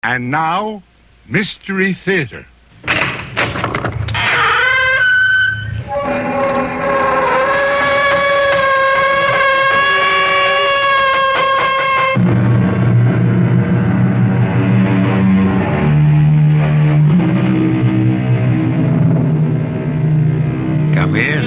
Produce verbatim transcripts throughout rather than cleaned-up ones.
And now, Mystery Theater. Come in.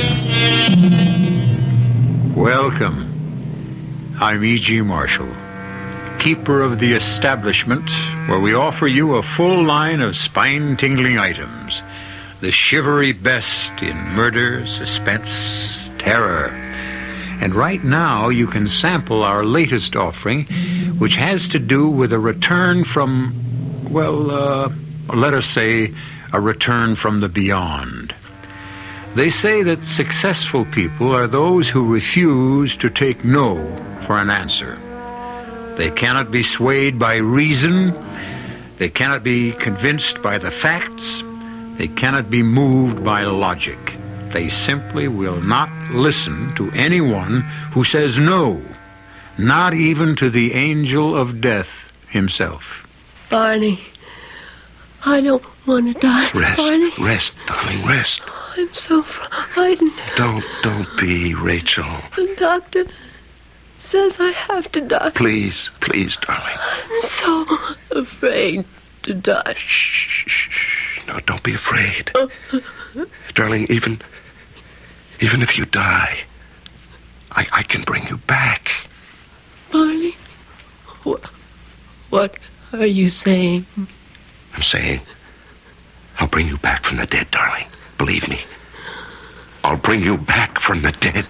Welcome. I'm E G. Marshall, keeper of the establishment where we offer you a full line of spine-tingling items, the shivery best in murder, suspense, terror. And right now you can sample our latest offering, which has to do with a return from, well, uh, let us say, a return from the beyond. They say that successful people are those who refuse to take no for an answer. They cannot be swayed by reason. They cannot be convinced by the facts. They cannot be moved by logic. They simply will not listen to anyone who says no, not even to the angel of death himself. Barney, I don't want to die. Rest, Barney. rest, darling, rest. I'm so frightened. Don't, don't be, Rachel. The doctor says I have to die. Please, please, darling. I'm so afraid to die. Shh, shh, shh, shh. No, don't be afraid. Darling, even, even if you die, I, I can bring you back. Barney, what, what are you saying? I'm saying, I'll bring you back from the dead, darling. Believe me. I'll bring you back from the dead.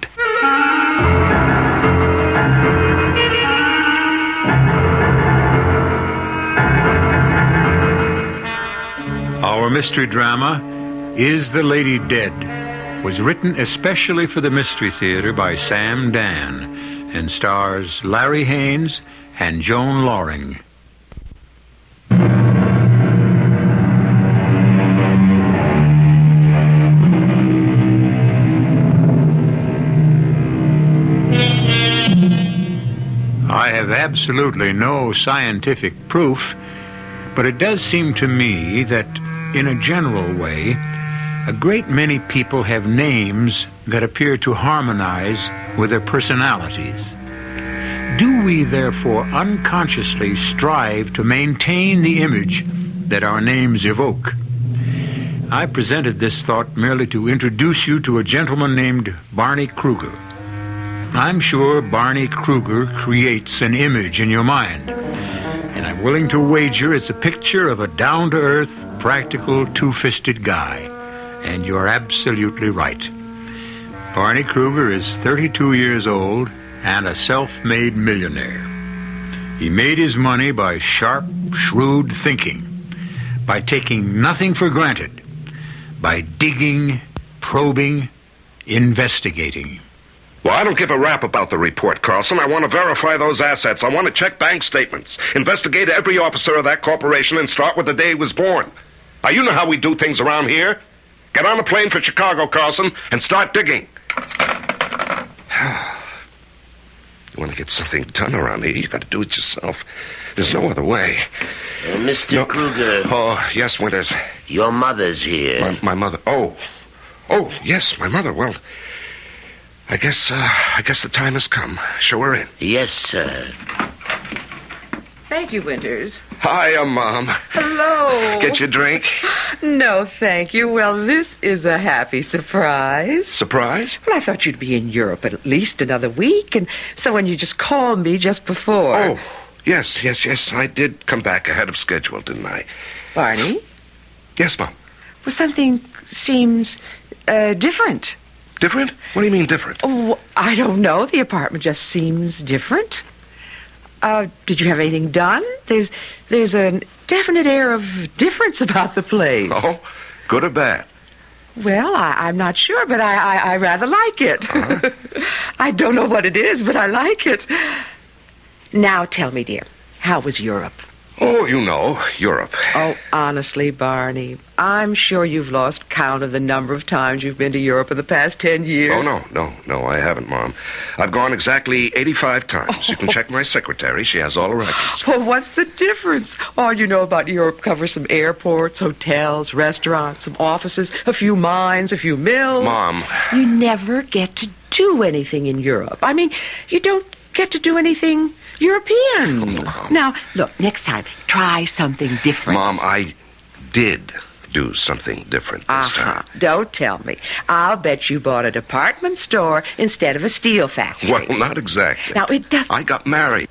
Our mystery drama, Is the Lady Dead?, was written especially for the Mystery Theater by Sam Dan and stars Larry Haynes and Joan Loring. I have absolutely no scientific proof, but it does seem to me that, in a general way, a great many people have names that appear to harmonize with their personalities. Do we, therefore, unconsciously strive to maintain the image that our names evoke? I presented this thought merely to introduce you to a gentleman named Barney Kruger. I'm sure Barney Kruger creates an image in your mind, and I'm willing to wager it's a picture of a down-to-earth, practical, two-fisted guy. And you're absolutely right. Barney Kruger is thirty-two years old and a self-made millionaire. He made his money by sharp, shrewd thinking, by taking nothing for granted, by digging, probing, investigating. Well, I don't give a rap about the report, Carlson. I want to verify those assets. I want to check bank statements, investigate every officer of that corporation, and start with the day he was born. Now, you know how we do things around here. Get on a plane for Chicago, Carlson, and start digging. You want to get something done around here, you got to do it yourself. There's no other way. Uh, Mister No. Kruger. Oh, yes, Winters. Your mother's here. My, my mother. Oh. Oh, yes, my mother. Well, I guess, uh, I guess the time has come. Show her in. Yes, sir. Thank you, Winters. Hiya, Mom. Hello. Get your drink. No, thank you. Well, this is a happy surprise. Surprise? Well, I thought you'd be in Europe at least another week, and so when you just called me just before... Oh, yes, yes, yes. I did come back ahead of schedule, didn't I? Barney? Yes, Mom. Well, something seems uh, different. Different? What do you mean different? Oh, I don't know. The apartment just seems different. Uh, did you have anything done? There's there's a definite air of difference about the place. Oh, good or bad? Well, I, I'm not sure, but I, I, I rather like it. Uh-huh. I don't know what it is, but I like it. Now tell me, dear, how was Europe? Oh, you know, Europe. Oh, honestly, Barney, I'm sure you've lost count of the number of times you've been to Europe in the past ten years. Oh, no, no, no, I haven't, Mom. I've gone exactly eighty-five times. You can check my secretary. She has all the records. Well, what's the difference? All you know about Europe covers some airports, hotels, restaurants, some offices, a few mines, a few mills. Mom. You never get to do anything in Europe. I mean, you don't get to do anything European. Oh, Mom. Now, look, next time, try something different. Mom, I did do something different this Uh-huh. time. Don't tell me. I'll bet you bought a department store instead of a steel factory. Well, not exactly. Now, it doesn't... I got married.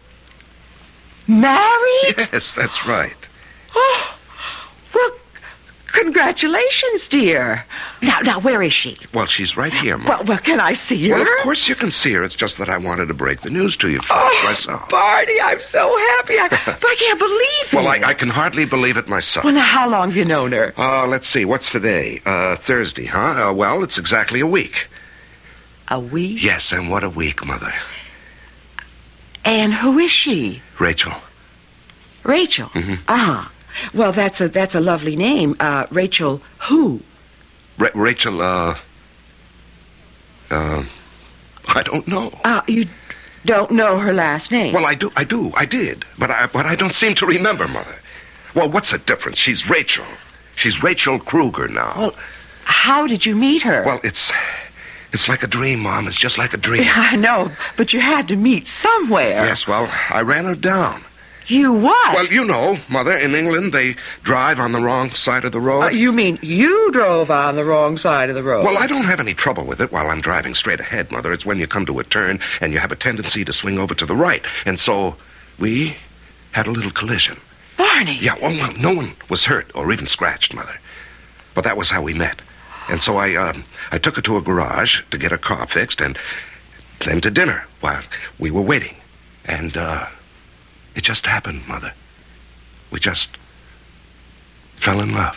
Married? Yes, that's right. Oh, well, congratulations, dear. Now, now, where is she? Well, she's right here, Mom. Well, well, can I see her? Well, of course you can see her. It's just that I wanted to break the news to you first Oh, myself. Barney, I'm so happy. I, I can't believe it. Well, I, I can hardly believe it myself. Well, now, how long have you known her? Uh, let's see. What's today? Uh, Thursday, huh? Uh, well, it's exactly a week. A week? Yes, and what a week, Mother. And who is she? Rachel. Rachel? Mhm. Uh-huh. Well, that's a that's a lovely name. Uh, Rachel who? Ra- Rachel, uh... Uh... I don't know. Uh, you don't know her last name? Well, I do, I do, I did. But I, but I don't seem to remember, Mother. Well, what's the difference? She's Rachel. She's Rachel Kruger now. Well, how did you meet her? Well, it's... It's like a dream, Mom. It's just like a dream. I know, but you had to meet somewhere. Yes, well, I ran her down. You what? Well, you know, Mother, in England, they drive on the wrong side of the road. Uh, you mean you drove on the wrong side of the road? Well, I don't have any trouble with it while I'm driving straight ahead, Mother. It's when you come to a turn and you have a tendency to swing over to the right. And so we had a little collision. Barney. Yeah, well, well no one was hurt or even scratched, Mother. But that was how we met. And so I, um, I took her to a garage to get her car fixed and then to dinner while we were waiting. And, uh... it just happened, Mother. We just fell in love.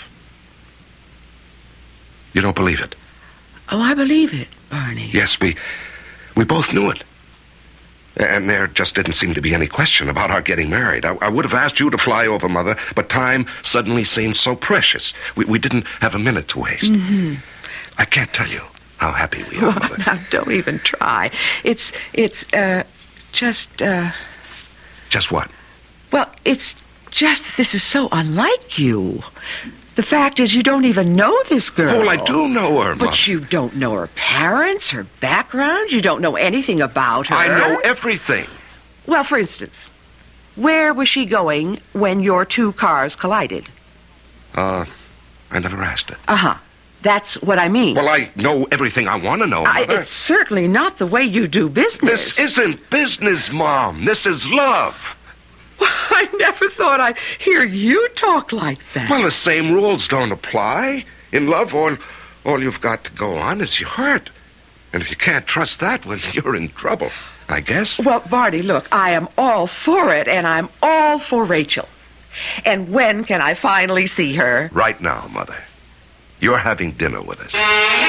You don't believe it? Oh, I believe it, Barney. Yes, we we both knew it. And there just didn't seem to be any question about our getting married. I, I would have asked you to fly over, Mother, but time suddenly seemed so precious. We, we didn't have a minute to waste. Mm-hmm. I can't tell you how happy we are, Well, Mother. now, don't even try. It's, it's, uh, just, uh... Just what? Well, it's just that this is so unlike you. The fact is you don't even know this girl. Oh, well, I do know her, Mother. But you don't know her parents, her background. You don't know anything about her. I know everything. Well, for instance, where was she going when your two cars collided? Uh, I never asked it. Uh-huh. That's what I mean. Well, I know everything I want to know, I, Mother. it's certainly not the way you do business. This isn't business, Mom. This is love. I never thought I'd hear you talk like that. Well, the same rules don't apply. In love, all, all you've got to go on is your heart. And if you can't trust that, well, you're in trouble, I guess. Well, Barney, look, I am all for it, and I'm all for Rachel. And when can I finally see her? Right now, Mother. You're having dinner with us.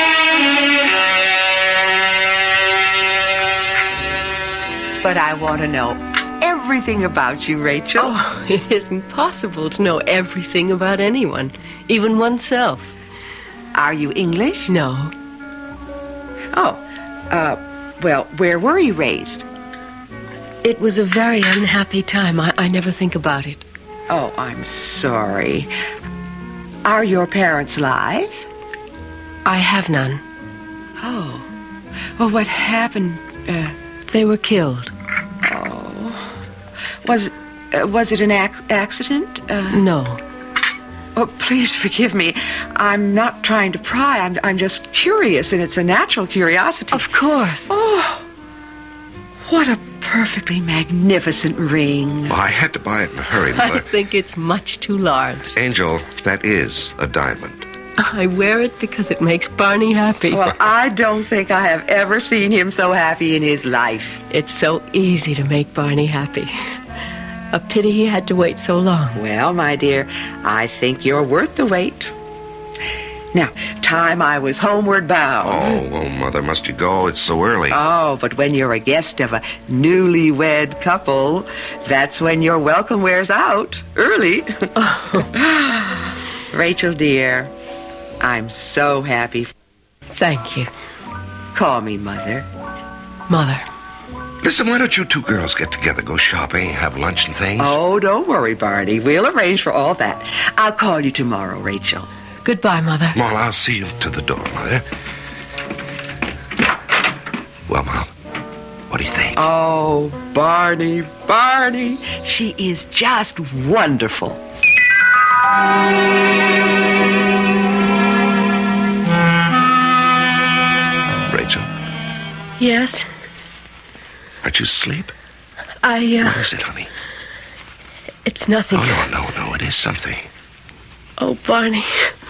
But I want to know everything about you, Rachel. Oh, it isn't possible to know everything about anyone, even oneself. Are you English? No. Oh, uh, well, where were you raised? It was a very unhappy time. I, I never think about it. Oh, I'm sorry. Are your parents alive? I have none. Oh. Well, what happened? Uh, They were killed. oh. Was, uh, was it an ac- accident? Uh, No. oh, please forgive me. I'm not trying to pry. I'm, I'm just curious, and it's a natural curiosity. Of course. Oh, what a perfectly magnificent ring. I had to buy it in a hurry, I Mother. think it's much too large. Angel, that is a diamond. I wear it because it makes Barney happy. Well, I don't think I have ever seen him so happy in his life. It's so easy to make Barney happy. A pity he had to wait so long. Well, my dear, I think you're worth the wait. Now, time I was homeward bound. Oh, oh, Mother, must you go? It's so early. Oh, but when you're a guest of a newlywed couple, that's when your welcome wears out. Early. Rachel, dear, I'm so happy. Thank you, Call me Mother. Mother. Listen, why don't you two girls get together, go shopping, have lunch and things? Oh, don't worry, Barney. We'll arrange for all that. I'll call you tomorrow, Rachel. Goodbye, Mother. Well, I'll see you to the door, Mother. Well, Mom, what do you think? Oh, Barney, Barney. She is just wonderful. Rachel, Yes? aren't you asleep? I, uh... What is it, honey? It's nothing. Oh, no, no, no, it is something. Oh, Barney.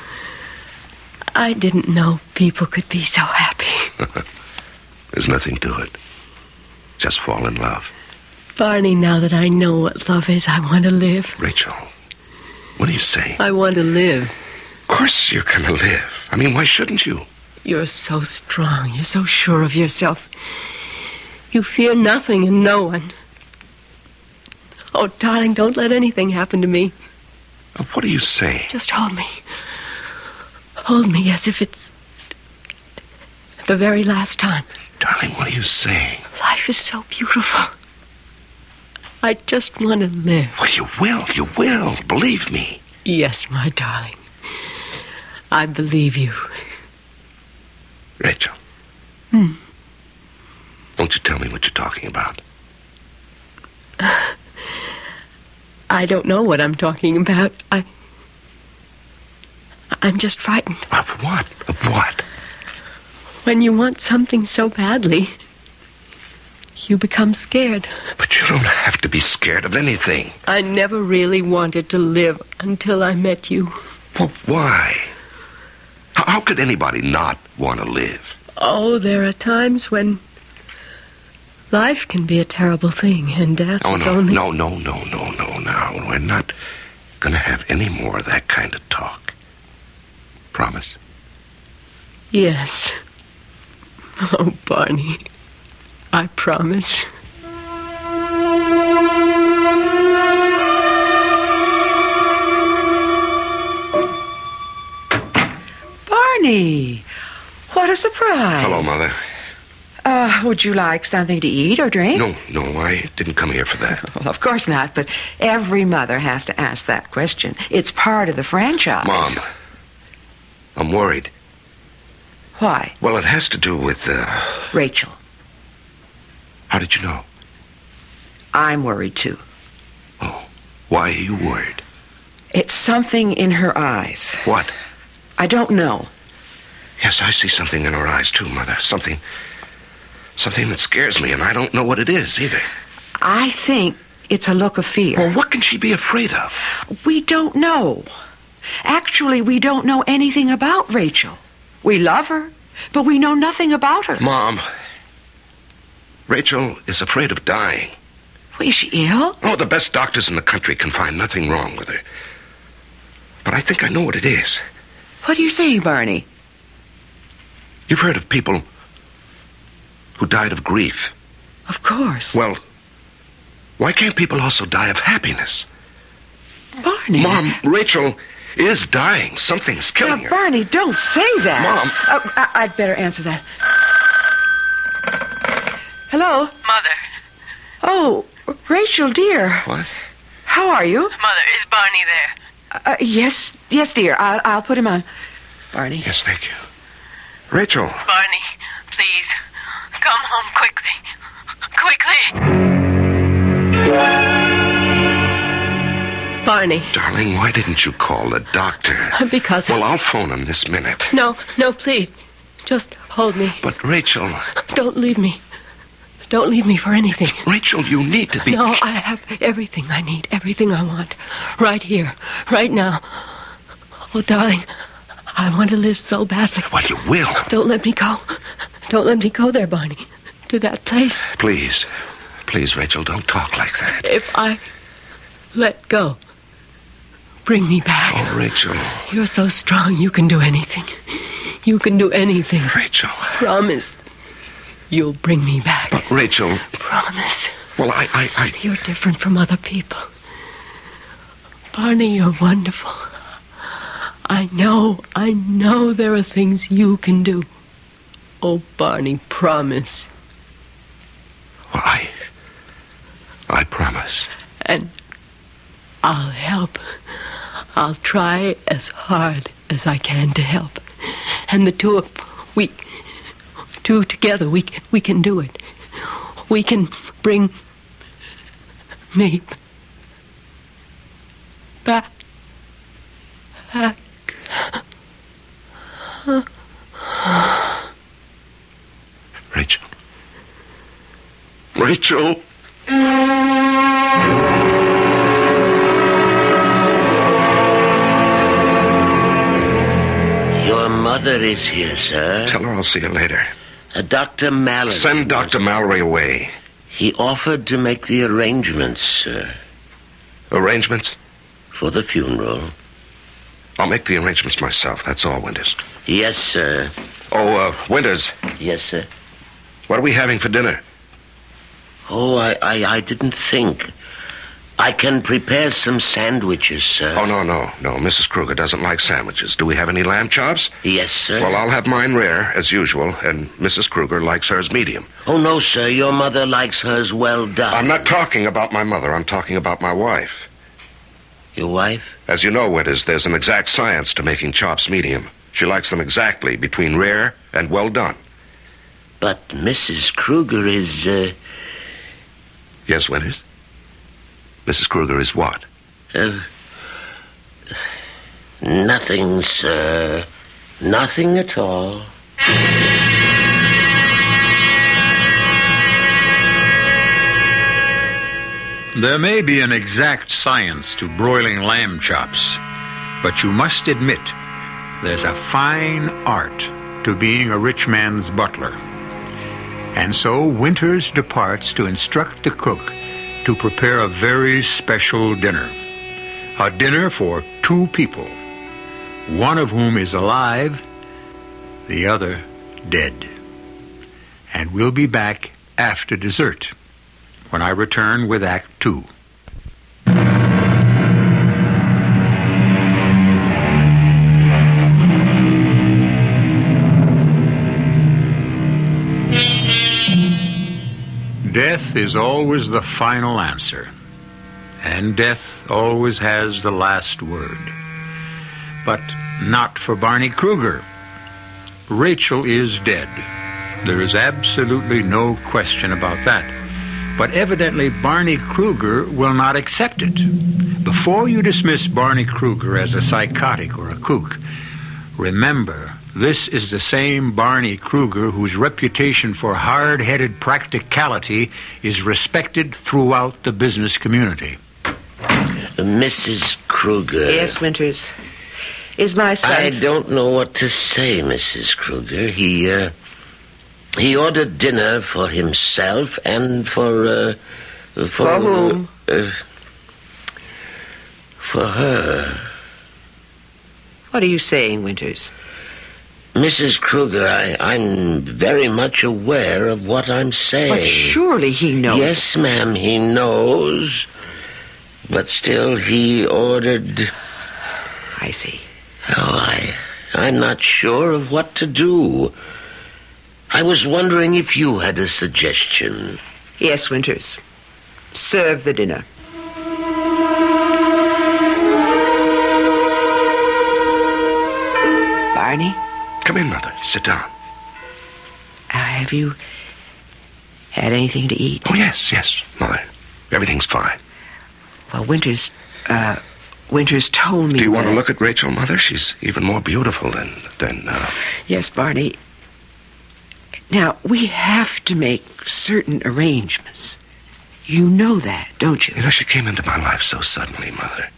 I didn't know people could be so happy. There's nothing to it. Just fall in love. Barney, now that I know what love is, I want to live. Rachel, what are you saying? I want to live. Of course you're gonna live. I mean, why shouldn't you? You're so strong. You're so sure of yourself. You fear nothing and no one. Oh, darling, don't let anything happen to me. Uh, What are you saying? Just hold me. Hold me as if it's the very last time. Darling, what are you saying? Life is so beautiful. I just want to live. Well, you will, you will. Believe me. Yes, my darling. I believe you. Rachel. Hmm. Won't you tell me what you're talking about? I don't know what I'm talking about. I... I'm just frightened. Of what? Of what? When you want something so badly, you become scared. But you don't have to be scared of anything. I never really wanted to live until I met you. Well, why? How, how could anybody not want to live? Oh, there are times when life can be a terrible thing, and death Oh, is no, only... no, no, no, no, no, no. We're not going to have any more of that kind of talk. Promise? Yes. Oh, Barney, I promise. Barney, what a surprise. Hello, Mother. Uh, would you like something to eat or drink? No, no, I didn't come here for that. Well, of course not, but every mother has to ask that question. It's part of the franchise. Mom, I'm worried. Why? Well, it has to do with, uh... Rachel, How did you know? I'm worried too. Oh, why are you worried? It's something in her eyes. What? I don't know. Yes, I see something in her eyes, too, Mother. Something... Something that scares me, and I don't know what it is, either. I think it's a look of fear. Well, what can she be afraid of? We don't know. Actually, we don't know anything about Rachel. We love her, but we know nothing about her. Mom, Rachel is afraid of dying. Is she ill? Oh, the best doctors in the country can find nothing wrong with her. But I think I know what it is. What are you saying, Barney? You've heard of people who died of grief. Of course. Well, why can't people also die of happiness? Barney. Mom, Rachel is dying. Something's killing Now, her. Barney, don't say that. Mom. Uh, I- I'd better answer that. Hello? Mother. Oh, Rachel, dear. What? How are you? Mother, is Barney there? Uh, yes, yes, dear. I'll, I'll put him on. Barney. Yes, thank you. Rachel. Barney, please, come home quickly. Quickly. Barney. Darling, why didn't you call the doctor? Because... Well, I'll phone him this minute. No, no, please. Just hold me. But, Rachel... Don't leave me. Don't leave me for anything. Rachel, you need to be... No, I have everything I need, everything I want. Right here, right now. Oh, darling, I want to live so badly. Well, you will. Don't let me go. Don't let me go there, Barney. To that place. Please. Please, Rachel, don't talk like that. If I let go, bring me back. Oh, Rachel. You're so strong, you can do anything. You can do anything. Rachel. Promise. You'll bring me back. But, Rachel... Promise. Well, I, I, I... You're different from other people. Barney, you're wonderful. I know, I know there are things you can do. Oh, Barney, promise. Well, I... I promise. And I'll help. I'll try as hard as I can to help. And the two of... We... Two together, we, we can do it. We can bring... me... back... back... Rachel. Rachel. Your mother is here, sir. Tell her I'll see her later. Uh, Doctor Mallory. Send Doctor Mallory away. He offered to make the arrangements, sir. Arrangements? For the funeral. I'll make the arrangements myself. That's all, Winters. Yes, sir. Oh, uh, Winters. Yes, sir. What are we having for dinner? Oh, I, I, I didn't think. I can prepare some sandwiches, sir. Oh, no, no, no. Missus Kruger doesn't like sandwiches. Do we have any lamb chops? Yes, sir. Well, I'll have mine rare, as usual, and Missus Kruger likes hers medium. Oh, no, sir. Your mother likes hers well done. I'm not talking about my mother. I'm talking about my wife. Your wife? As you know, Winters, there's an exact science to making chops medium. She likes them exactly between rare and well done. But Missus Kruger is, uh... Yes, Winters? Missus Kruger is what? Uh, nothing, sir. Nothing at all. There may be an exact science to broiling lamb chops, but you must admit there's a fine art to being a rich man's butler. And so Winters departs to instruct the cook to prepare a very special dinner. A dinner for two people, one of whom is alive, the other dead. And we'll be back after dessert, when I return with Act Two. Death is always the final answer, and death always has the last word. But not for Barney Kruger. Rachel is dead. There is absolutely no question about that. But evidently Barney Kruger will not accept it. Before you dismiss Barney Kruger as a psychotic or a kook, remember, this is the same Barney Kruger whose reputation for hard-headed practicality is respected throughout the business community. Missus Kruger. Yes, Winters. Is my son... I don't know what to say, Missus Kruger. He, uh... He ordered dinner for himself and for, uh... For, for whom? Uh, for her. What are you saying, Winters? Missus Kruger, I, I'm very much aware of what I'm saying. But surely he knows. Yes, ma'am, he knows. But still, he ordered... I see. Oh, I, I'm not sure of what to do. I was wondering if you had a suggestion. Yes, Winters. Serve the dinner. Barney? Come in, Mother. Sit down. Uh, have you had anything to eat? Oh, yes, yes, Mother. Everything's fine. Well, Winters, uh, Winters told me... Do you want to that... look at Rachel, Mother? She's even more beautiful than, than, uh... Yes, Barney. Now, we have to make certain arrangements. You know that, don't you? You know, she came into my life so suddenly, Mother.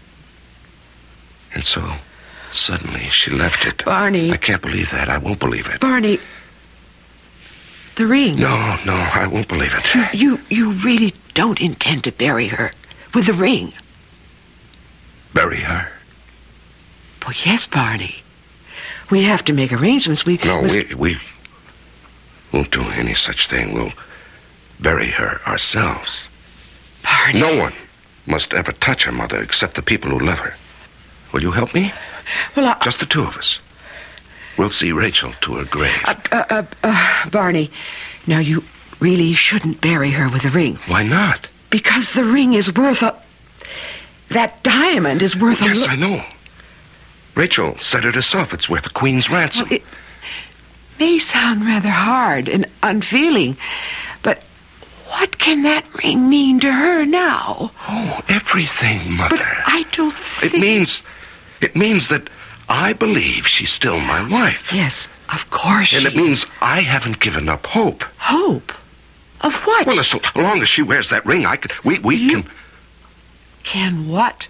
And so... Suddenly, she left it. Barney. I can't believe that. I won't believe it. Barney, the ring. No, no, I won't believe it. You, you really don't intend to bury her with the ring. Bury her? Well, yes, Barney. We have to make arrangements. We No, must- we, we won't do any such thing. We'll bury her ourselves. Barney. No one must ever touch her mother except the people who love her. Will you help me? Well, I, Just the two of us. We'll see Rachel to her grave. uh, uh, uh, uh, Barney, now you really shouldn't bury her with a ring. Why not? Because the ring is worth a... That diamond is worth a... Yes, lo- I know. Rachel said it herself. It's worth a queen's ransom. Well, it may sound rather hard and unfeeling, but what can that ring mean to her now? Oh, everything, Mother. But I don't think... It means... It means that I believe she's still my wife. Yes, of course And she... it means I haven't given up hope. Hope? Of what? Well, as long as she wears that ring, I can... We, we You- can... Can what?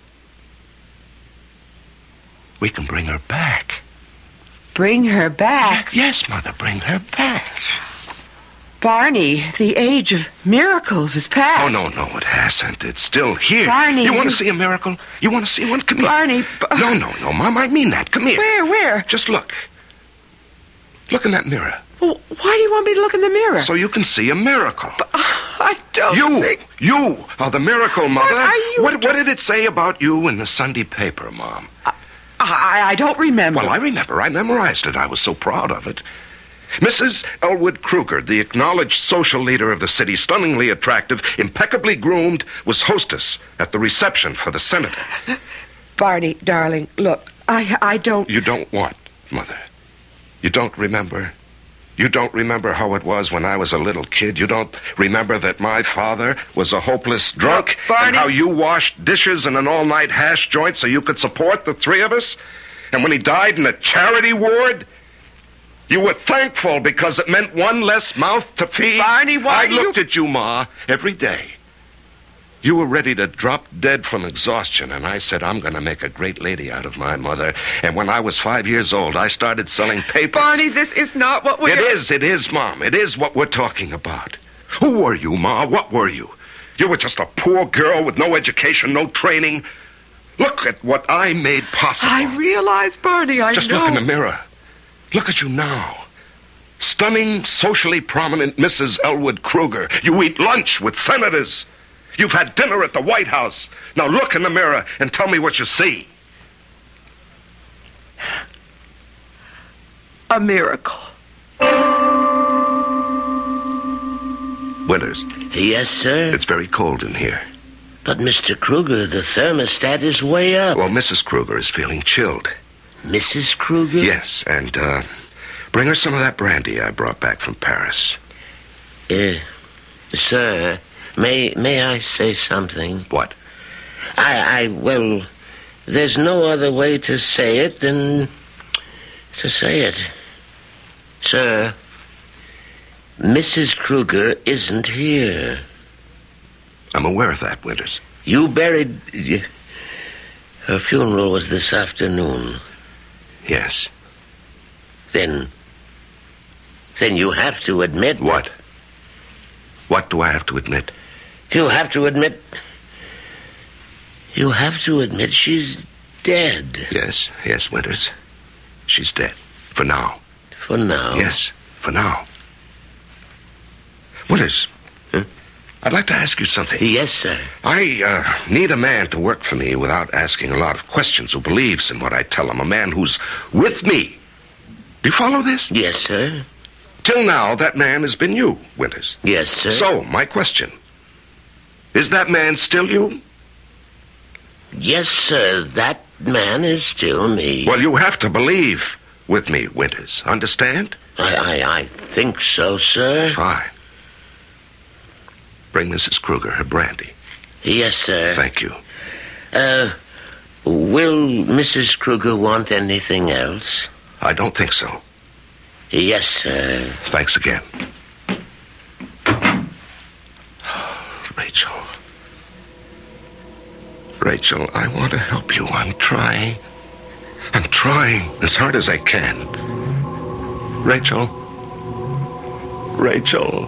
We can bring her back. Bring her back? Yes, Mother, bring her back. Barney, the age of miracles is Oh, past. no, no, it hasn't. It's still here. Barney, You want you- to see a miracle? You want to see one? Come here. Barney... B- No, no, no, Mom, I mean that. Come here. Where, where? Just look. Look in that mirror. Well, why do you want me to look in the mirror? So you can see a miracle. I don't You, think... you are the miracle, Mother. are you What, what did it say about you in the Sunday paper, Mom? I, I don't remember. Well, I remember. I memorized it. I was so proud of it. Missus Elwood Kruger, the acknowledged social leader of the city, stunningly attractive, impeccably groomed, was hostess at the reception for the senator. Barney, darling, look, I I don't... You don't what, Mother? You don't remember? You don't remember how it was when I was a little kid? You don't remember that my father was a hopeless drunk? Look, Barney- And how you washed dishes in an all-night hash joint so you could support the three of us? And when he died in a charity ward, you were thankful because it meant one less mouth to feed? Barney, why I do you- looked at you, Ma, every day. You were ready to drop dead from exhaustion, and I said, I'm going to make a great lady out of my mother. And when I was five years old, I started selling papers. Barney, this is not what we're... It is, it is, Mom. It is what we're talking about. Who were you, Ma? What were you? You were just a poor girl with no education, no training. Look at what I made possible. I realize, Barney, I Just know... look in the mirror. Look at you now. Stunning, socially prominent Missus Elwood Kruger. You eat lunch with senators. You've had dinner at the White House. Now look in the mirror and tell me what you see. A miracle. Winters, Yes, sir. it's very cold in here. But, Mister Kruger, the thermostat is way up. Well, Missus Kruger is feeling chilled. Missus Kruger? Yes, and, uh, bring her some of that brandy I brought back from Paris. Uh, sir, may may I say something? What? I, I, well, there's no other way to say it than to say it. Sir, Missus Kruger isn't here. I'm aware of that, Winters. You buried... Her funeral was this afternoon. Yes. Then... Then you have to admit... What? What do I have to admit? You have to admit... You have to admit she's dead. Yes, yes, Winters. She's dead. For now. For now. Yes, for now. Winters. Huh? I'd like to ask you something. Yes, sir. I uh, need a man to work for me without asking a lot of questions, who believes in what I tell him. A man who's with me. Do you follow this? Yes, sir. Till now, that man has been you, Winters. Yes, sir. So, my question. Is that man still you? Yes, sir. That man is still me. Well, you have to believe with me, Winters. Understand? I, I, I think so, sir. Fine. Bring Missus Kruger her brandy. Yes, sir. Thank you. Uh, will Missus Kruger want anything else? I don't think so. Yes, sir. Thanks again. Rachel. Rachel, I want to help you. I'm trying. I'm trying as hard as I can. Rachel. Rachel.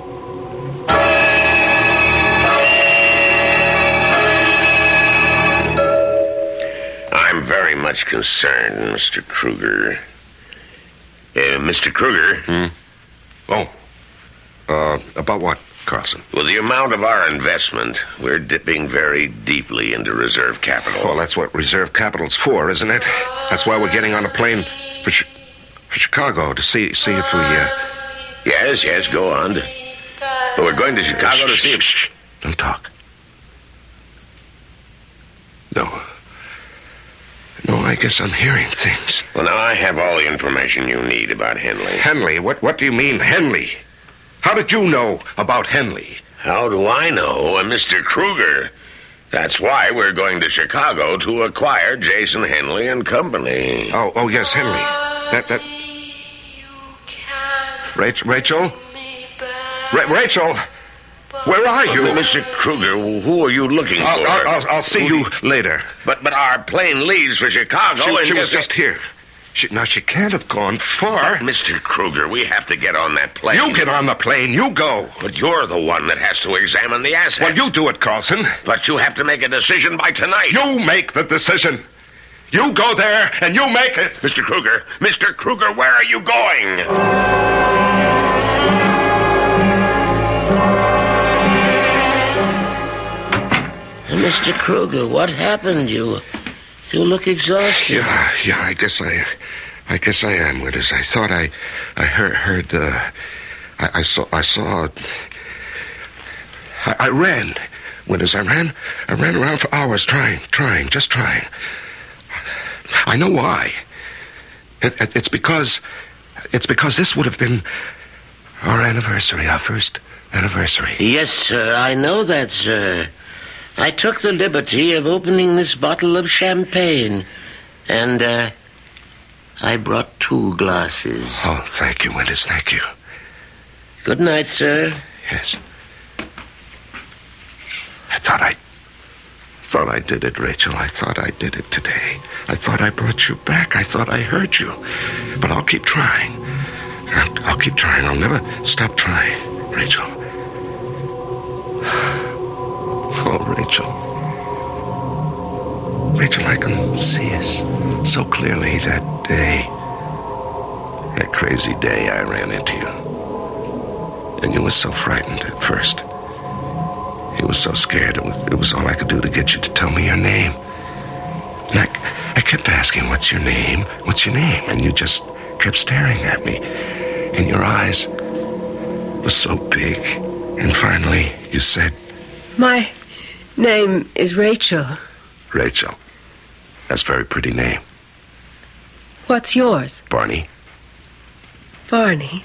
I'm very much concerned, Mister Kruger. Uh, Mister Kruger? Hmm? Oh. Uh, about what, Carlson? With the amount of our investment, we're dipping very deeply into reserve capital. Well, that's what reserve capital's for, isn't it? That's why we're getting on a plane for, Chi- for Chicago to see see if we, uh... Yes, yes, go on. We're going to Chicago uh, to see if... Shh, shh. Don't talk. No. No, I guess I'm hearing things. Well, now, I have all the information you need about Henley. Henley? What, what do you mean, Henley? How did you know about Henley? How do I know? Uh, Mister Kruger. That's why we're going to Chicago to acquire Jason Henley and Company. Oh, oh, yes, Henley. That, that... Rachel? Rachel? Ra- Rachel? Where are you? Uh, Mister Kruger, who are you looking I'll, for? I'll, I'll, I'll see Who you later. But but our plane leaves for Chicago. She, and she was just just here. She, now, she can't have gone far. Mister Kruger, we have to get on that plane. You get on the plane. You go. But you're the one that has to examine the assets. Well, you do it, Carlson. But you have to make a decision by tonight. You make the decision. You go there, and you make it. Mister Kruger, Mister Kruger, where are you going? Mister Kruger, what happened? You you look exhausted. Yeah, yeah, I guess I... I guess I am, Winters. I thought I... I heard... heard uh, I, I saw... I saw... I, I ran, Winters. I ran... I ran around for hours trying, trying, just trying. I know why. It, it, it's because... It's because this would have been our anniversary, our first anniversary. Yes, sir, I know that, sir. I took the liberty of opening this bottle of champagne, and, uh, I brought two glasses. Oh, thank you, Winters, thank you. Good night, sir. Yes. I thought I... thought I did it, Rachel. I thought I did it today. I thought I brought you back. I thought I heard you. But I'll keep trying. I'll, I'll keep trying. I'll never stop trying, Rachel. Oh, Rachel. Rachel, I can see us so clearly that day. That crazy day I ran into you. And you were so frightened at first. You were so scared. It was, it was all I could do to get you to tell me your name. And I, I kept asking, what's your name? What's your name? And you just kept staring at me. And your eyes were so big. And finally, you said... My name is Rachel. Rachel. That's a very pretty name. What's yours? Barney. Barney.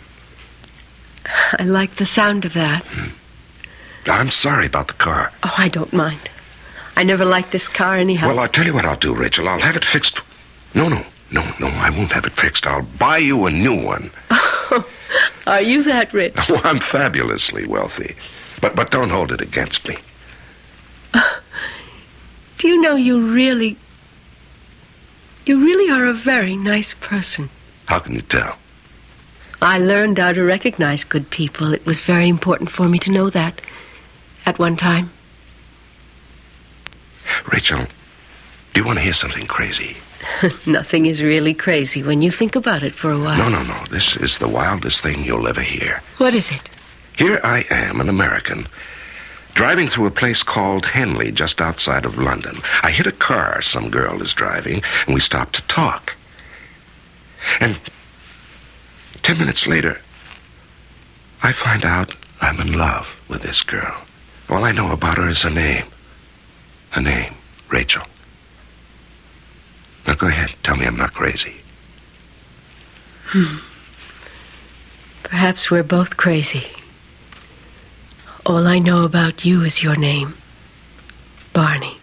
I like the sound of that. Hmm. I'm sorry about the car. Oh, I don't mind. I never liked this car anyhow. Well, I'll tell you what I'll do, Rachel. I'll have it fixed. No, no, no, no, I won't have it fixed. I'll buy you a new one. Oh, are you that rich? Well, I'm fabulously wealthy. But but don't hold it against me. Uh, do you know you really... You really are a very nice person. How can you tell? I learned how to recognize good people. It was very important for me to know that at one time. Rachel, do you want to hear something crazy? Nothing is really crazy when you think about it for a while. No, no, no. This is the wildest thing you'll ever hear. What is it? Here I am, an American, driving through a place called Henley, just outside of London. I hit a car some girl is driving, and we stopped to talk. And ten minutes later, I find out I'm in love with this girl. All I know about her is her name. Her name, Rachel. Now go ahead, tell me I'm not crazy. Hmm. Perhaps we're both crazy. All I know about you is your name, Barney.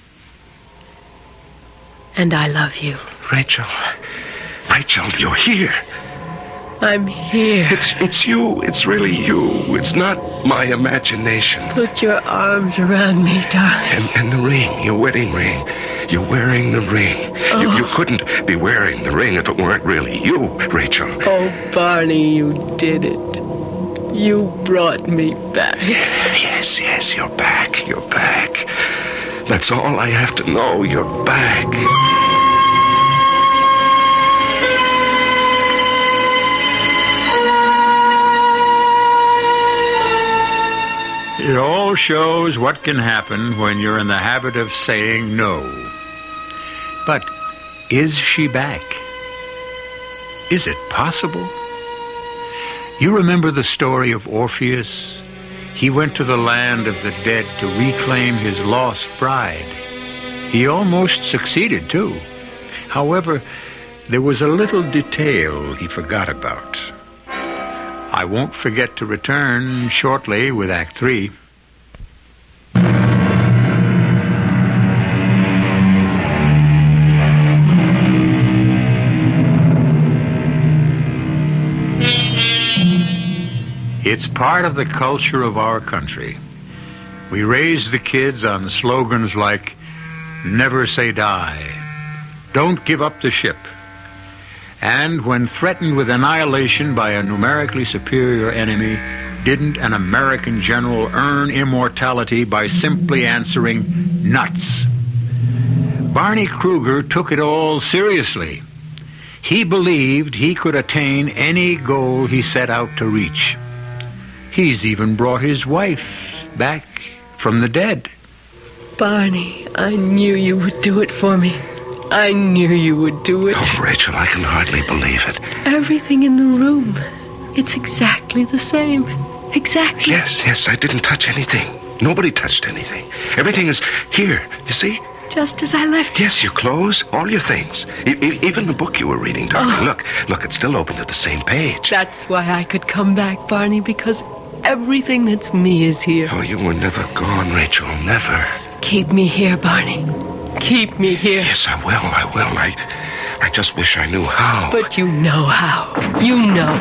And I love you. Rachel, Rachel, you're here. I'm here. It's it's you. It's really you. It's not my imagination. Put your arms around me, darling. And and the ring, your wedding ring. You're wearing the ring. Oh. You, you couldn't be wearing the ring if it weren't really you, Rachel. Oh, Barney, you did it. You brought me back. Yes, yes, you're back. You're back. That's all I have to know. You're back. shows what can happen when you're in the habit of saying no. But is she back? Is it possible? You remember the story of Orpheus? He went to the land of the dead to reclaim his lost bride. He almost succeeded, too. However, there was a little detail he forgot about. I won't forget to return shortly with Act Three. It's part of the culture of our country. We raise the kids on slogans like, never say die, don't give up the ship. And when threatened with annihilation by a numerically superior enemy, didn't an American general earn immortality by simply answering, nuts? Barney Kruger took it all seriously. He believed he could attain any goal he set out to reach. He's even brought his wife back from the dead. Barney, I knew you would do it for me. I knew you would do it. Oh, Rachel, I can hardly believe it. Everything in the room, it's exactly the same. Exactly. Yes, yes, I didn't touch anything. Nobody touched anything. Everything is here, you see? Just as I left it. Yes, your clothes, all your things. E- e- even the book you were reading, darling. Oh. Look, look, it's still open to the same page. That's why I could come back, Barney, because everything that's me is here. Oh, you were never gone, Rachel, never. Keep me here, Barney. Keep me here. Yes, I will, I will. I, I just wish I knew how. But you know how. You know.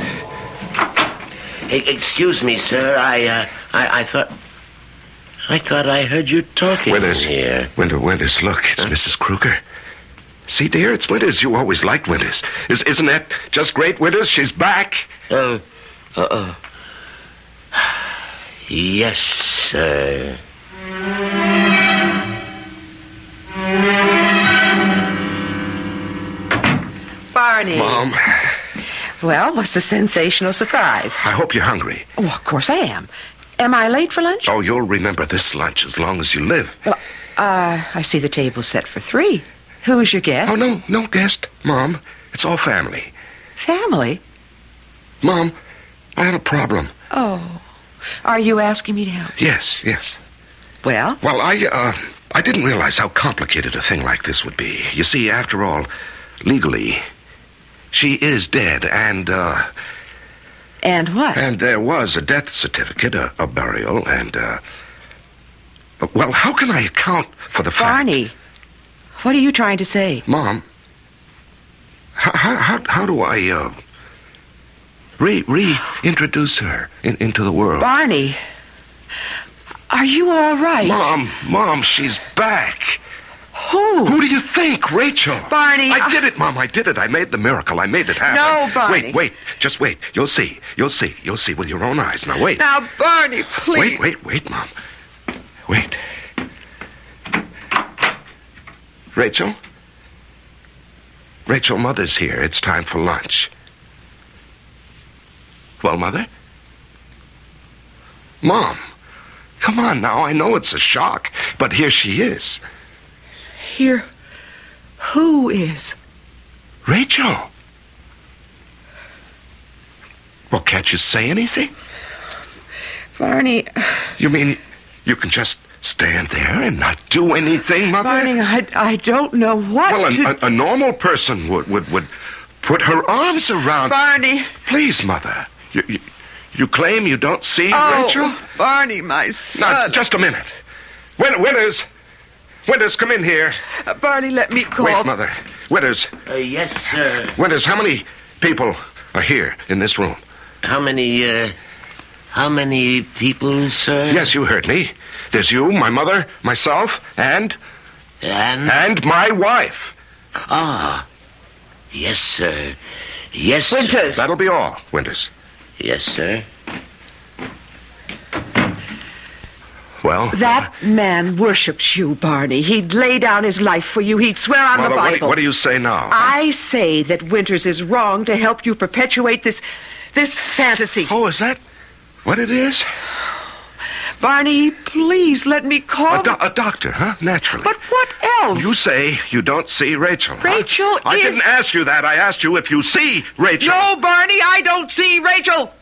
E- excuse me, sir. I, uh, I, I thought... I thought I heard you talking Winters. here. Winter, Winters, look, it's Huh? Missus Kruger. See, dear, it's Winters. You always liked Winters. Is, isn't that just great, Winters? She's back. Uh, uh-uh. Yes, sir. Barney. Mom, Well, what's the sensational surprise? I hope you're hungry. Oh, of course I am. Am I late for lunch? Oh, you'll remember this lunch as long as you live. Well, uh, I see the table's set for three. Who's your guest? Oh, no, no guest, Mom. It's all family. Family? Mom, I have a problem. Oh. Are you asking me to help? Yes, yes. Well? Well, I, uh, I didn't realize how complicated a thing like this would be. You see, after all, legally, she is dead, and, uh... And what? And there was a death certificate, a, a burial, and, uh... Well, how can I account for the fact... Barney, what are you trying to say? Mom, how, how, how, how do I, uh... Re, reintroduce her in, into the world? Barney, are you all right? Mom, Mom, she's back. Who? Who do you think? Rachel. Barney, I I- did it, Mom. I did it. I made the miracle. I made it happen. No, Barney. Wait, wait. Just wait. You'll see. You'll see. You'll see with your own eyes. Now, wait. Now, Barney, please. Wait, wait, wait, Mom. Wait. Rachel? Rachel, Mother's here. It's time for lunch. Well, Mother? Mom, come on now. I know it's a shock, but here she is. Here, who is? Rachel. Well, can't you say anything? Barney, You mean you can just stand there and not do anything, Mother? Barney, I, I don't know what well, to... a, a, a normal person would, would, would put her arms around... Barney. Please, Mother. You, you, you claim you don't see Oh, Rachel? Barney, my Now, son. just a minute. Win- Winters. Winters, come in here. Uh, Barney, let me call... Wait, Mother. Winters. Uh, yes, sir. Winters, how many people are here in this room? How many, uh... How many people, sir? Yes, you heard me. There's you, my mother, myself, and... And? And my wife. Ah. Yes, sir. Yes, sir. Winters. That'll be all, Winters. Yes, sir. Well... That man worships you, Barney. He'd lay down his life for you. He'd swear on Mother, the what do, Bible. what do you say now? I say that Winters is wrong to help you perpetuate this... this fantasy. Oh, is that what it is? Barney, please let me call... A, do- a doctor, huh? Naturally. But what else? You say you don't see Rachel, huh? Rachel I is... didn't ask you that. I asked you if you see Rachel. No, Barney, I don't see Rachel.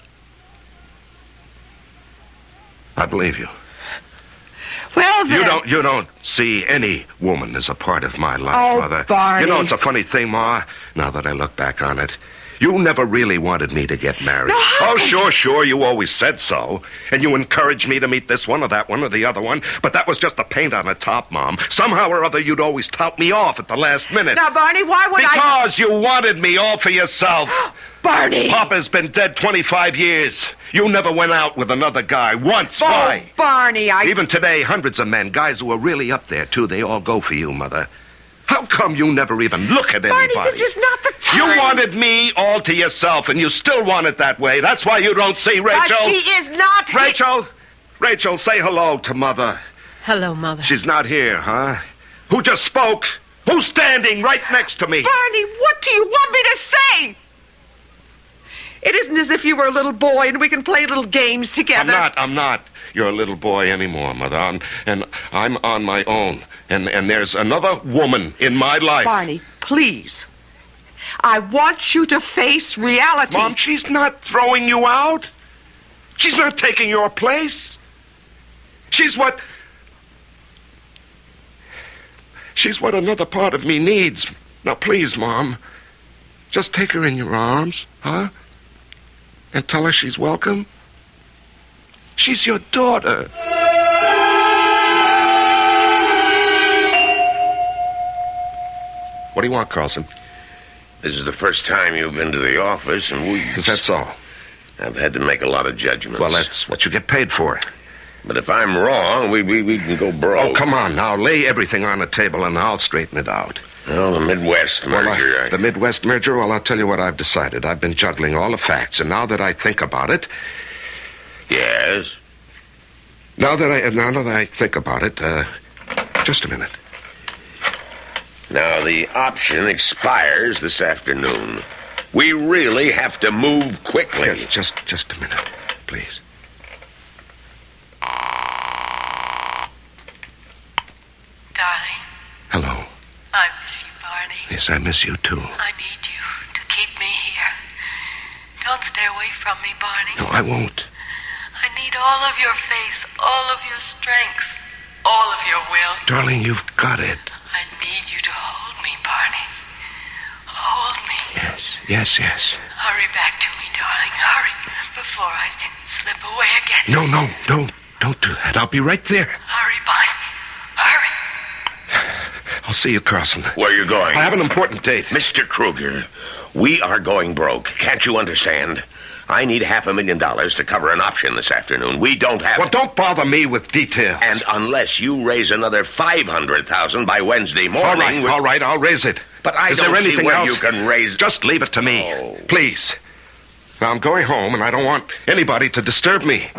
I believe you. Well, then... You don't you don't see any woman as a part of my life, Oh, Mother. Barney. You know, it's a funny thing, Ma, now that I look back on it. You never really wanted me to get married. No, how oh, could sure, sure, you always said so. And you encouraged me to meet this one or that one or the other one. But that was just the paint on the top, Mom. Somehow or other, you'd always tout me off at the last minute. Now, Barney, why would I... Because you wanted me all for yourself. Barney! Papa's been dead twenty-five years. You never went out with another guy once. Oh, Why? Barney, I... Even today, hundreds of men, guys who are really up there, too, they all go for you, Mother. How come you never even look at Barney, anybody? this is not the time. You wanted me all to yourself, and you still want it that way. That's why you don't see Rachel. But she is not... Rachel! Rachel, say hello to Mother. Hello, Mother. She's not here, huh? Who just spoke? Who's standing right next to me? Barney, what do you want me to say? It isn't as if you were a little boy and we can play little games together. I'm not, I'm not your little boy anymore, Mother. I'm, and I'm on my own. And, and there's another woman in my life. Barney, please. I want you to face reality. Mom, she's not throwing you out. She's not taking your place. She's what... She's what another part of me needs. Now, please, Mom, just take her in your arms, huh? And tell her she's welcome. She's your daughter. What do you want, Carlson? This is the first time you've been to the office, and we... Is that so? I've had to make a lot of judgments. Well, that's what you get paid for. But if I'm wrong, we, we, we can go broke. Oh, come on now. Lay everything on the table, and I'll straighten it out. Well, the Midwest merger... Well, uh, I... the Midwest merger, well, I'll tell you what I've decided. I've been juggling all the facts, and now that I think about it... Yes? Now that I, now that I think about it, uh, just a minute. Now, the option expires this afternoon. We really have to move quickly. Yes, just, just a minute, please. Darling, Hello. I miss you, Barney. Yes, I miss you, too. I need you to keep me here. Don't stay away from me, Barney. No, I won't. I need all of your faith, all of your strength, all of your will. Darling, you've got it. I need you to hold me, Barney. Hold me. Yes, yes, yes. Hurry back to me, darling. Hurry, before I slip away again. No, no, don't, don't do that. I'll be right there. Hurry, Barney. Hurry. I'll see you, Carson. Where are you going? I have an important date. Mister Kruger, we are going broke. Can't you understand? I need half a million dollars to cover an option this afternoon. We don't have... Well, don't bother me with details. And unless you raise another five hundred thousand dollars by Wednesday morning... All right, we... all right, I'll raise it. But I Is don't there see anything where else? you can raise... Just leave it to me, Oh. please. Now, I'm going home, and I don't want anybody to disturb me.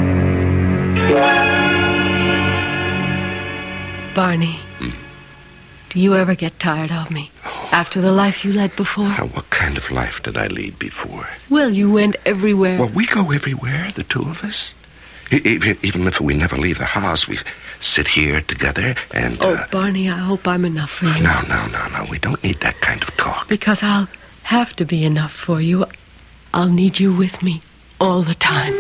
Barney, do you ever get tired of me? After the life you led before? Now, what kind of life did I lead before? Well, you went everywhere. Well, we go everywhere, the two of us. E- Even, even if we never leave the house, we sit here together and... oh, uh, Barney, I hope I'm enough for you. No, no, no, no. We don't need that kind of talk. Because I'll have to be enough for you. I'll need you with me all the time.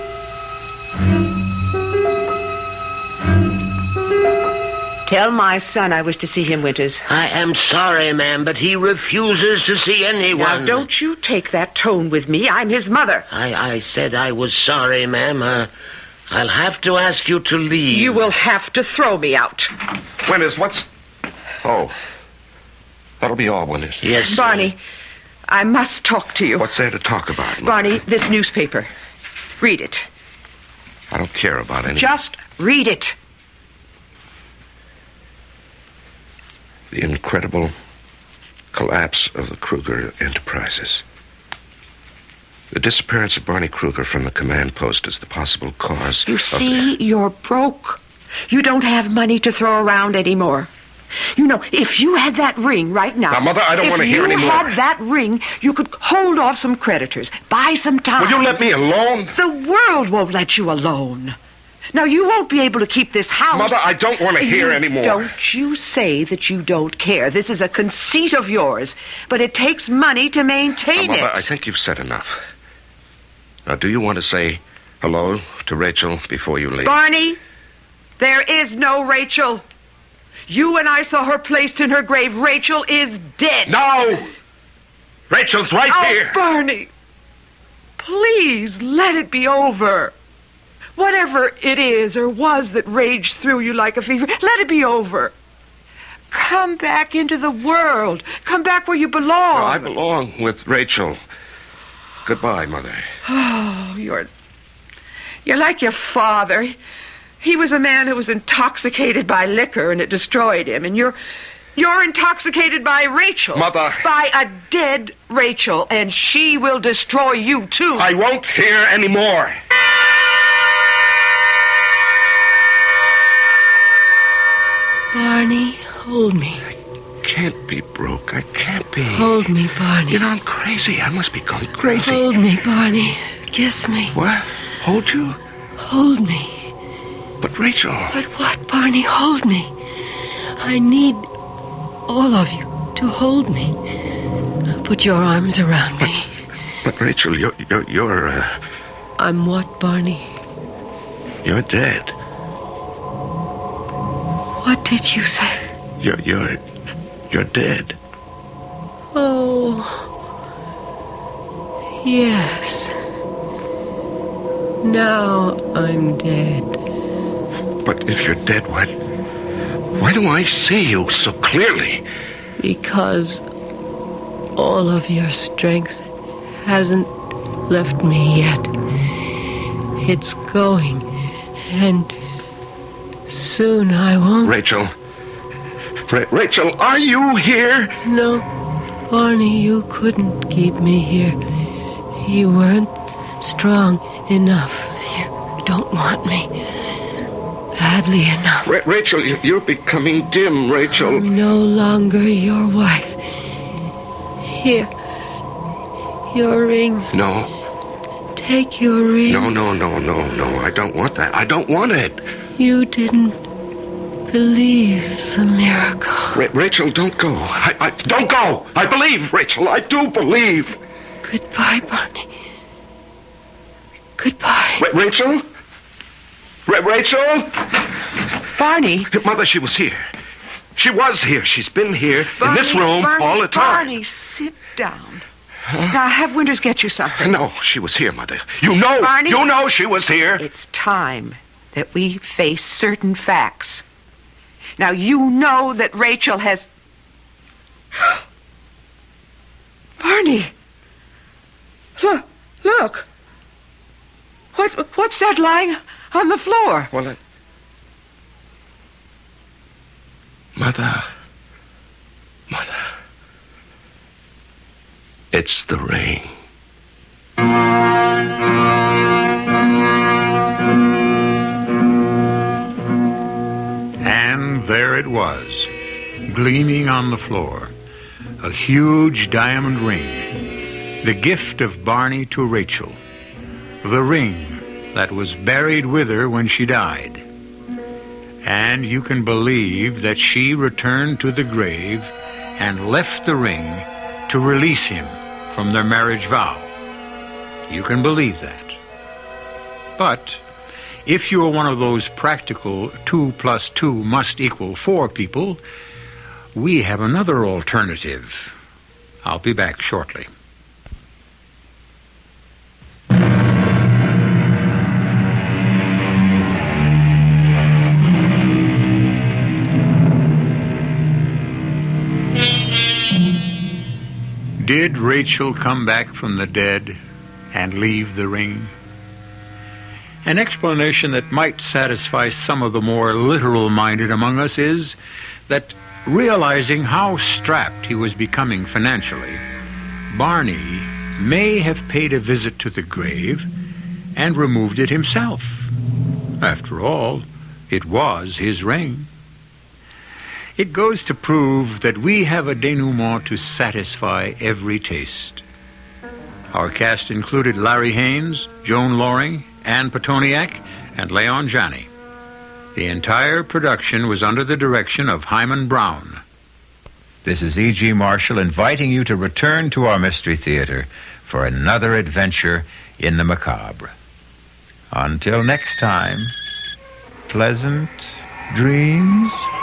Tell my son I wish to see him, Winters. I am sorry, ma'am, but he refuses to see anyone. Now, don't you take that tone with me. I'm his mother. I, I said I was sorry, ma'am. Uh, I'll have to ask you to leave. You will have to throw me out. Winters, what's... Oh, that'll be all, Winters. Yes, sir. Barney, I must talk to you. What's there to talk about? Mother? Barney, this newspaper. Read it. I don't care about any... Just read it. The incredible collapse of the Kruger Enterprises. The disappearance of Barney Kruger from the command post is the possible cause You of see, the... you're broke. You don't have money to throw around anymore. You know, if you had that ring right now... Now, Mother, I don't want to hear any more. If you had that ring, you could hold off some creditors, buy some time. Will you let me alone? The world won't let you alone. Now, you won't be able to keep this house. Mother, I don't want to hear You- anymore. Don't you say that you don't care. This is a conceit of yours. But it takes money to maintain Now, Mother, it. I think you've said enough. Now, do you want to say hello to Rachel before you leave? Barney, there is no Rachel. You and I saw her placed in her grave. Rachel is dead. No! Rachel's right Oh, here. Barney, please let it be over. Whatever it is or was that raged through you like a fever, let it be over. Come back into the world. Come back where you belong. No, I belong with Rachel. Goodbye, Mother. Oh, you're... You're like your father. He was a man who was intoxicated by liquor, and it destroyed him. And you're... You're intoxicated by Rachel. Mother. By a dead Rachel, and she will destroy you, too. I won't hear any more. Barney, hold me. Can't be broke. I can't be. Hold me, Barney. You know, I'm crazy. I must be going crazy. Hold me, Barney. Kiss me. What? Hold you? Hold me. But Rachel... But what, Barney? Hold me. I need all of you to hold me. Put your arms around me. But Rachel, you're... You're... you're uh, I'm what, Barney? you're dead. What did you say? You're... You're... You're dead. Oh, yes. Now I'm dead. But if you're dead, why... Why do I see you so clearly? Because all of your strength hasn't left me yet. It's going, and soon I won't. Rachel... Ra- Rachel, are you here? No, Barney, you couldn't keep me here. You weren't strong enough. You don't want me badly enough. Ra- Rachel, you- you're becoming dim, Rachel. I'm no longer your wife. Here, your ring. No, Take your ring. no, no, no, no, no. I don't want that. I don't want it. You didn't believe the miracle. Ra- Rachel, don't go. I, I don't go. I believe, Rachel. I do believe. Goodbye, Barney. Goodbye. Ra- Rachel? Ra- Rachel? Barney. Mother, she was here. She was here. She's been here in this Barney, room Barney, all the time. Barney, sit down. Now, have Winters get you something. No, she was here, Mother. You know, Barney? you know she was here. It's time that we face certain facts. Now, you know that Rachel has... Barney! Look, look! What, what's that lying on the floor? Well, I... Mother. Mother. It's the ring. And there it was, gleaming on the floor, a huge diamond ring, the gift of Barney to Rachel, the ring that was buried with her when she died. And you can believe that she returned to the grave and left the ring to release him from their marriage vow. You can believe that. But if you're one of those practical two plus two must equal four people, we have another alternative. I'll be back shortly. Did Rachel come back from the dead and leave the ring? An explanation that might satisfy some of the more literal-minded among us is that, realizing how strapped he was becoming financially, Barney may have paid a visit to the grave and removed it himself. After all, it was his ring. It goes to prove that we have a denouement to satisfy every taste. Our cast included Larry Haynes, Joan Loring, Ann Petoniak, and Leon Janney. The entire production was under the direction of Hyman Brown. This is E G. Marshall inviting you to return to our Mystery Theater for another adventure in the macabre. Until next time, pleasant dreams.